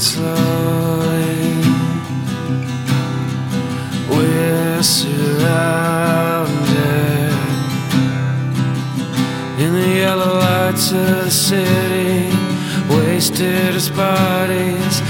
slowly. We're surrounded in the yellow lights of the city, wasted as bodies